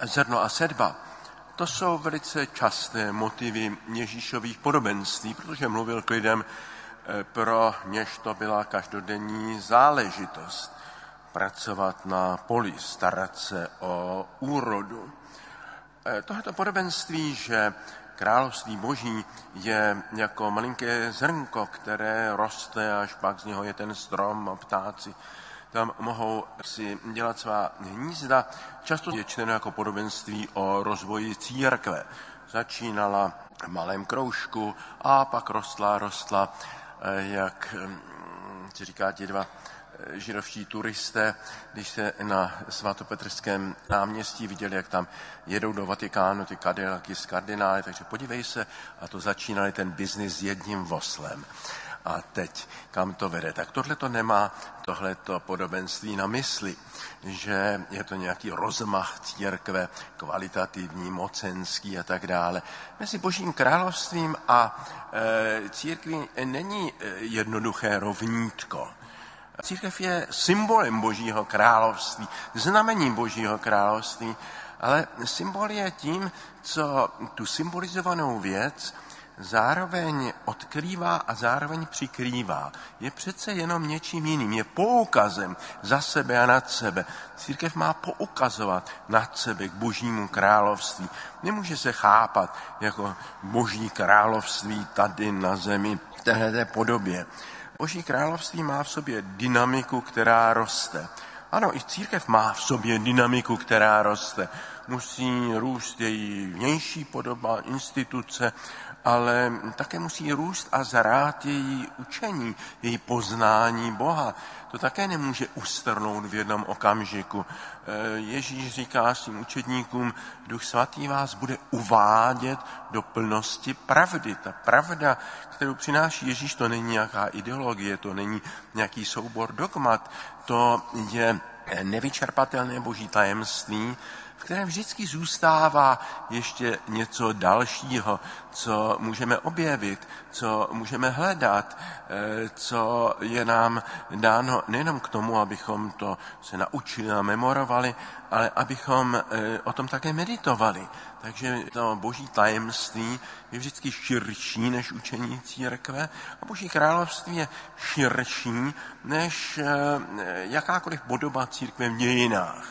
zrno a sedba. To jsou velice časté motivy Ježíšových podobenství, protože mluvil k lidem, pro něž to byla každodenní záležitost. Pracovat na poli, starat se o úrodu. Tohleto podobenství, že království Boží je jako malinké zrnko, které roste, až pak z něho je ten strom a ptáci tam mohou si dělat svá hnízda. Často je čteno jako podobenství o rozvoji církve. Začínala v malém kroužku a pak rostla, jak si říká ti dva židovští turisté, když se na svatopetrském náměstí viděli, jak tam jedou do Vatikánu ty Cadillacy z kardinály, takže podívej se, a to začínali ten biznis s jedním voslem. A teď, kam to vede? Tak tohleto nemá tohleto podobenství na mysli, že je to nějaký rozmach církve, kvalitativní, mocenský a tak dále. Mezi Božím královstvím a církví není jednoduché rovnítko. Církev je symbolem Božího království, znamením Božího království, ale symbol je tím, co tu symbolizovanou věc zároveň odkrývá a zároveň přikrývá. Je přece jenom něčím jiným, je poukazem za sebe a nad sebe. Církev má poukazovat nad sebe k Božímu království. Nemůže se chápat jako Boží království tady na zemi v téhleté podobě. Boží království má v sobě dynamiku, která roste. Ano, i církev má v sobě dynamiku, která roste. Musí růst její vnější podoba, instituce, ale také musí růst a zrát její učení, její poznání Boha. To také nemůže ustrnout v jednom okamžiku. Ježíš říká svým učedníkům, Duch Svatý vás bude uvádět do plnosti pravdy. Ta pravda, kterou přináší Ježíš, to není nějaká ideologie, to není nějaký soubor dogmat, to je nevyčerpatelné Boží tajemství, v kterém vždycky zůstává ještě něco dalšího, co můžeme objevit, co můžeme hledat, co je nám dáno nejenom k tomu, abychom to se naučili a memorovali, ale abychom o tom také meditovali. Takže to Boží tajemství je vždycky širší než učení církve a Boží království je širší než jakákoliv podoba církve v dějinách.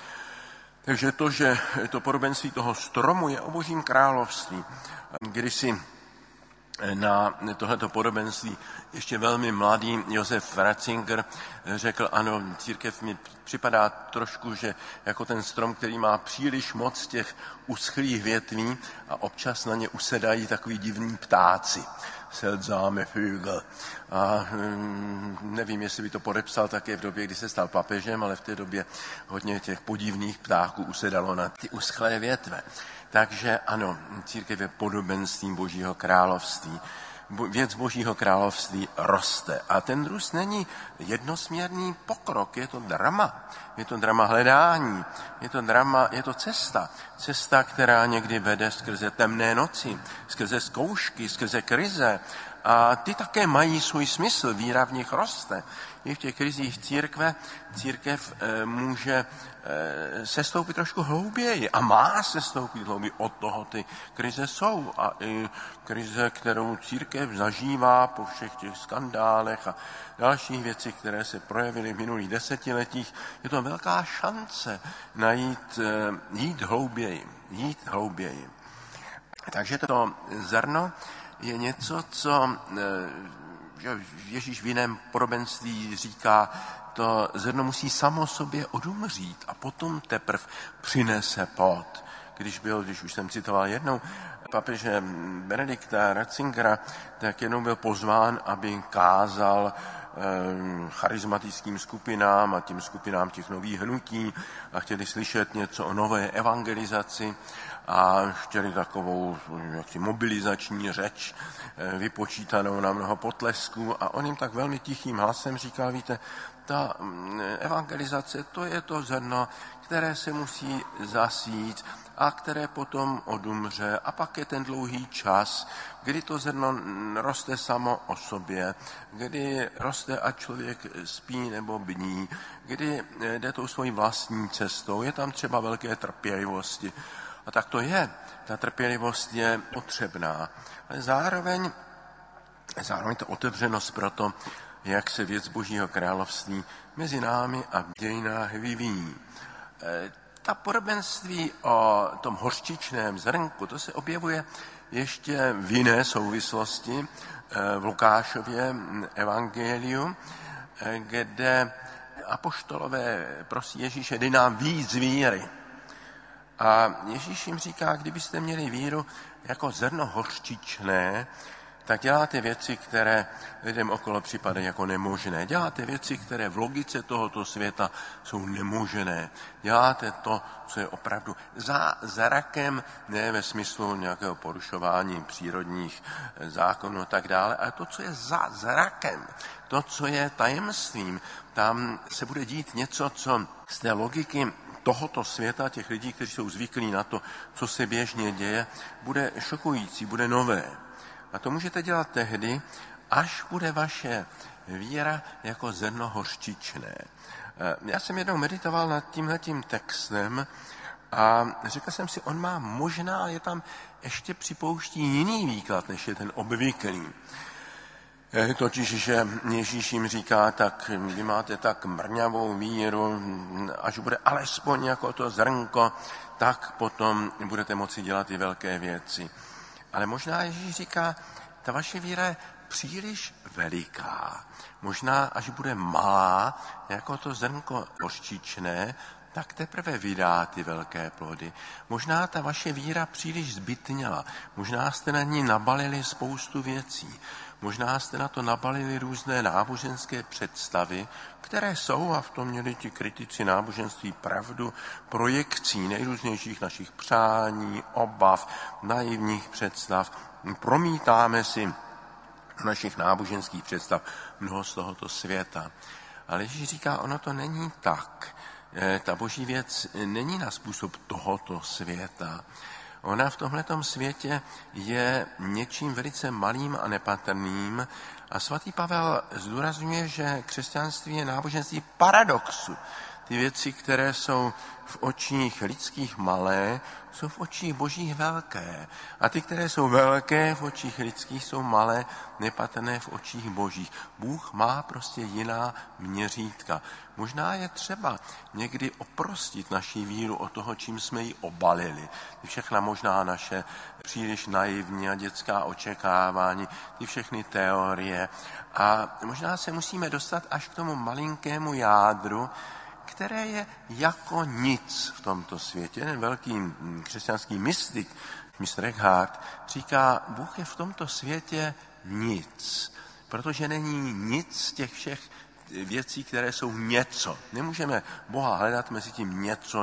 Takže to, že to podobenství toho stromu je o Božím království. Kdysi na tohleto podobenství ještě velmi mladý Josef Ratzinger řekl, ano, církev mi připadá trošku, že jako ten strom, který má příliš moc těch uschlých větví a občas na ně usedají takový divní ptáci. Seltsame Vögel. A nevím, jestli by to podepsal také v době, kdy se stal papežem, ale v té době hodně těch podivných ptáků usedalo na ty uschlé větve. Takže ano, církev je podobenstvím Božího království. Věc Božího království roste. A ten růst není jednosměrný pokrok, je to drama. Je to drama hledání, je to cesta. Cesta, která někdy vede skrze temné noci, skrze zkoušky, skrze krize. A ty také mají svůj smysl, víra v nich roste. I v těch krizích církev může sestoupit trošku hlouběji a má sestoupit hlouběji. Od toho ty krize jsou. A i krize, kterou církev zažívá po všech těch skandálech a dalších věcích, které se projevily v minulých desetiletích, je to velká šance jít hlouběji. Takže to zrno je něco, co Ježíš v jiném podobenství říká, to zrno musí samo sobě odumřít a potom teprv přinese plod. Když už jsem citoval jednou papeže Benedikta Ratzingera, tak jednou byl pozván, aby kázal charismatickým skupinám a tím skupinám těch nových hnutí a chtěli slyšet něco o nové evangelizaci a chtěli takovou jaksi mobilizační řeč vypočítanou na mnoho potlesků a on jim tak velmi tichým hlasem říkal, víte, ta evangelizace, to je to zrno, které se musí zasít a které potom odumře. A pak je ten dlouhý čas, kdy to zrno roste samo o sobě, kdy roste a člověk spí nebo bdí, kdy jde tou svojí vlastní cestou. Je tam třeba velké trpělivosti. A tak to je. Ta trpělivost je potřebná. Ale zároveň to otevřenost pro to, jak se věc Božího království mezi námi a v dějinách vyvíjí. Ta podobenství o tom hořčičném zrnku, to se objevuje ještě v jiné souvislosti v Lukášově evangeliu, kde apoštolové prosí Ježíše, dej nám víc víry. A Ježíš jim říká, kdybyste měli víru jako zrno hořčičné, tak děláte věci, které lidem okolo připadají jako nemožné. Děláte věci, které v logice tohoto světa jsou nemožné. Děláte to, co je opravdu zázrakem, ne ve smyslu nějakého porušování přírodních zákonů a tak dále, ale to, co je zázrakem, to, co je tajemstvím. Tam se bude dít něco, co z té logiky tohoto světa, těch lidí, kteří jsou zvyklí na to, co se běžně děje, bude šokující, bude nové. A to můžete dělat tehdy, až bude vaše víra jako zrno hořčičné. Já jsem jednou meditoval nad tímhletím textem a řekl jsem si, on má možná, je tam ještě připouští jiný výklad, než je ten obvyklý. Totiž, že Ježíš jim říká, tak vy máte tak mrňavou víru, až bude alespoň jako to zrnko, tak potom budete moci dělat i velké věci. Ale možná Ježíš říká, ta vaše víra je příliš veliká. Možná, až bude malá, jako to zrnko hořčičné, tak teprve vydá ty velké plody. Možná ta vaše víra příliš zbytněla. Možná jste na ní nabalili spoustu věcí. Možná jste na to nabalili různé náboženské představy, které jsou, a v tom měli ti kritici náboženství pravdu, projekcí nejrůznějších našich přání, obav, naivních představ. Promítáme si našich náboženských představ mnoho z tohoto světa. Ale Ježíš říká, ono to není tak. Ta boží věc není na způsob tohoto světa. Ona v tomhletom světě je něčím velice malým a nepatrným a svatý Pavel zdůrazňuje, že křesťanství je náboženství paradoxu. Ty věci, které jsou v očích lidských malé, jsou v očích božích velké. A ty, které jsou velké v očích lidských, jsou malé, nepatrné v očích božích. Bůh má prostě jiná měřítka. Možná je třeba někdy oprostit naši víru od toho, čím jsme ji obalili. Ty všechna možná naše příliš naivní a dětská očekávání, ty všechny teorie. A možná se musíme dostat až k tomu malinkému jádru, které je jako nic v tomto světě. Jeden velký křesťanský mystik, mistr Eckhart, říká, Bůh je v tomto světě nic, protože není nic z těch všech věcí, které jsou něco. Nemůžeme Boha hledat mezi tím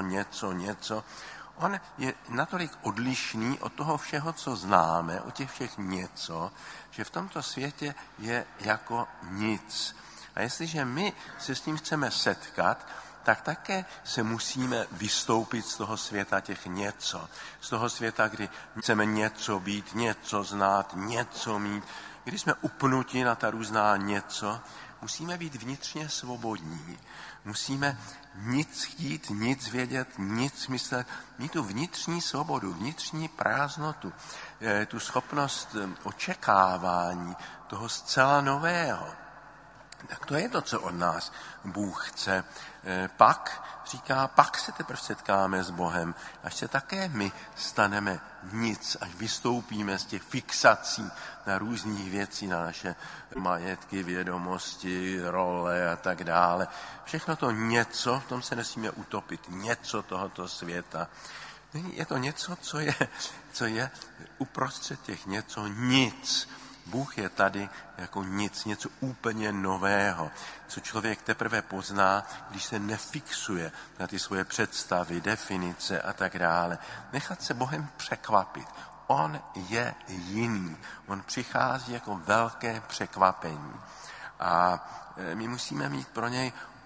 něco. On je natolik odlišný od toho všeho, co známe, od těch všech něco, že v tomto světě je jako nic. A jestliže my se s tím chceme setkat, tak také se musíme vystoupit z toho světa těch něco. Z toho světa, kdy chceme něco být, něco znát, něco mít, kdy jsme upnuti na ta různá něco, musíme být vnitřně svobodní. Musíme nic chtít, nic vědět, nic myslet. Mít tu vnitřní svobodu, vnitřní prázdnotu, tu schopnost očekávání toho zcela nového. Tak to je to, co od nás Bůh chce. Pak se teprve setkáme s Bohem, až se také my staneme nic, až vystoupíme z těch fixací na různých věcí, na naše majetky, vědomosti, role a tak dále. Všechno to něco, v tom se nesmíme utopit, něco tohoto světa. Je to něco, co je uprostřed těch něco nic. Bůh je tady jako nic, něco úplně nového, co člověk teprve pozná, když se nefixuje na ty svoje představy, definice a tak dále. Nechat se Bohem překvapit. On je jiný. On přichází jako velké překvapení. A my musíme mít pro něj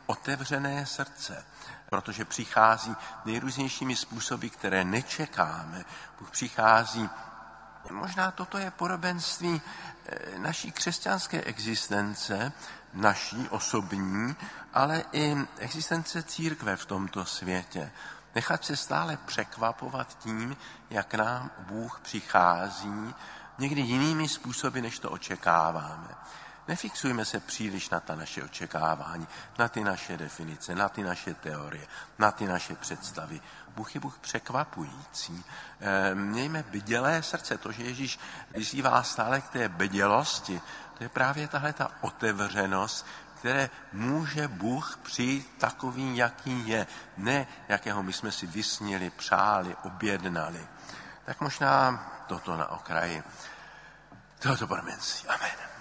otevřené srdce, protože přichází nejrůznějšími způsoby, které nečekáme. Bůh přichází. Možná toto je podobenství naší křesťanské existence, naší osobní, ale i existence církve v tomto světě. Nechat se stále překvapovat tím, jak nám Bůh přichází, někdy jinými způsoby, než to očekáváme. Nefixujme se příliš na ta naše očekávání, na ty naše definice, na ty naše teorie, na ty naše představy. Bůh je Bůh překvapující. Mějme bdělé srdce. To, že Ježíš vyzývá stále k té bdělosti, to je právě tahle ta otevřenost, které může Bůh přijít takový, jaký je. Ne, jakého my jsme si vysnili, přáli, objednali. Tak možná toto na okraji tohoto podobenství. Amen.